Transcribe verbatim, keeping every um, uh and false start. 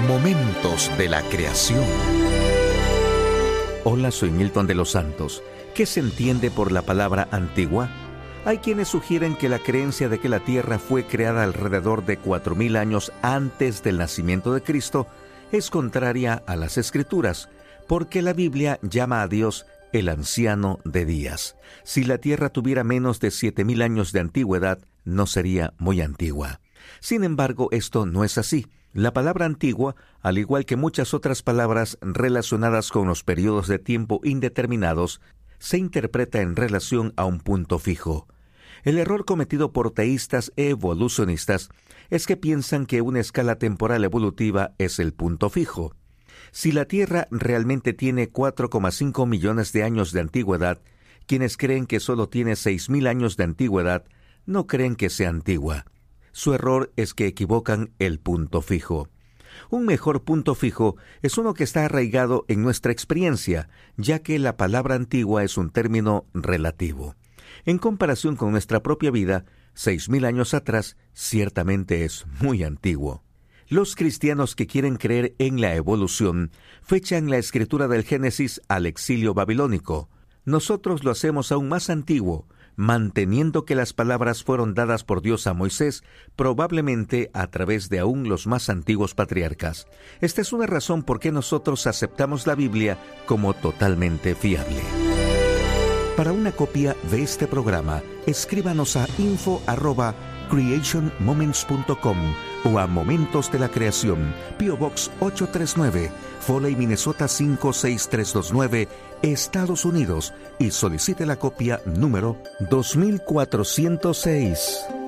Momentos de la creación. Hola, soy Milton de los Santos. ¿Qué se entiende por la palabra antigua? Hay quienes sugieren que la creencia de que la Tierra fue creada alrededor de cuatro mil años antes del nacimiento de Cristo es contraria a las Escrituras, porque la Biblia llama a Dios el anciano de días. Si la Tierra tuviera menos de siete mil años de antigüedad, no sería muy antigua. Sin embargo, esto no es así. La palabra antigua, al igual que muchas otras palabras relacionadas con los periodos de tiempo indeterminados, se interpreta en relación a un punto fijo. El error cometido por teístas e evolucionistas es que piensan que una escala temporal evolutiva es el punto fijo. Si la Tierra realmente tiene cuatro coma cinco millones de años de antigüedad, quienes creen que solo tiene seis mil años de antigüedad no creen que sea antigua. Su error es que equivocan el punto fijo. Un mejor punto fijo es uno que está arraigado en nuestra experiencia, ya que la palabra antigua es un término relativo. En comparación con nuestra propia vida, seis mil años atrás ciertamente es muy antiguo. Los cristianos que quieren creer en la evolución fechan la escritura del Génesis al exilio babilónico. Nosotros lo hacemos aún más antiguo, manteniendo que las palabras fueron dadas por Dios a Moisés, probablemente a través de aún los más antiguos patriarcas. Esta es una razón por qué nosotros aceptamos la Biblia como totalmente fiable. Para una copia de este programa, escríbanos a info arroba creation moments punto com o a Momentos de la Creación, P O Box ocho tres nueve, Foley, Minnesota cinco seis tres dos nueve, Estados Unidos, y solicite la copia número dos mil cuatrocientos seis.